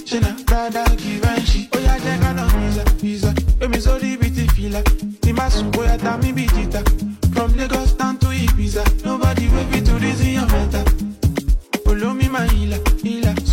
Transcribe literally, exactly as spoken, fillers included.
Shina, Prada, Givenchy. Oh yeah, check out on visa, visa. When me so the beauty feel the masu, boy, I tell me be jita. From Lagos down to Ibiza, nobody will be to reason your matter. Follow me, my healer, healer.